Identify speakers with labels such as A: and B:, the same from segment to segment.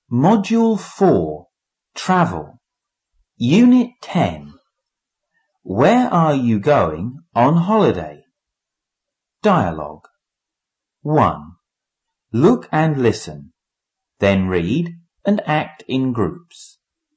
A: Module 4, Travel. Unit 10. Where are you going on holiday? Dialogue. 1. Look and listen. Then read and act in groups.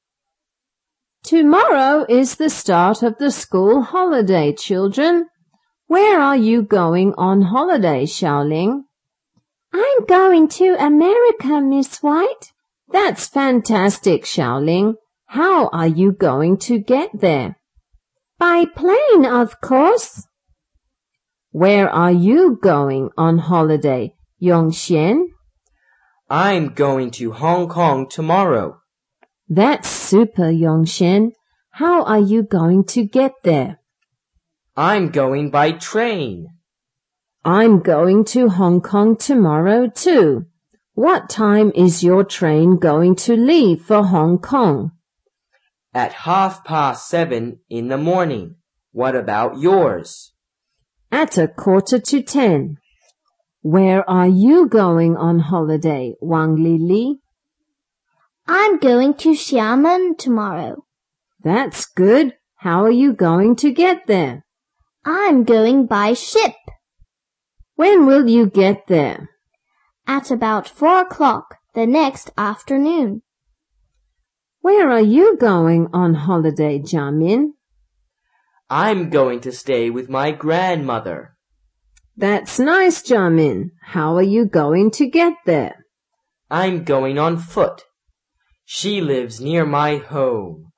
B: Tomorrow is the start of the school holiday, children. Where are you going on holiday, Xiaoling?
C: I'm going to America, Miss White.
B: That's fantastic, Xiaoling. How are you going to get there?
C: By plane, of course.
B: Where are you going on holiday, Yongxian?
D: I'm going to Hong Kong tomorrow.
B: That's super, Yongxian. How are you going to get there?
D: I'm going by train.
B: I'm going to Hong Kong tomorrow too. What time is your train going to leave for Hong Kong?
D: At 7:30 in the morning. What about yours?
B: At 9:45. Where are you going on holiday, Wang Lili?
C: I'm going to Xiamen tomorrow.
B: That's good. How are you going to get there?
C: I'm going by ship.
B: When will you get there?
C: At about 4 o'clock the next afternoon.
B: Where are you going on holiday, Jiamin?
D: I'm going to stay with my grandmother.
B: That's nice, Jiamin. How are you going to get there?
D: I'm going on foot. She lives near my home.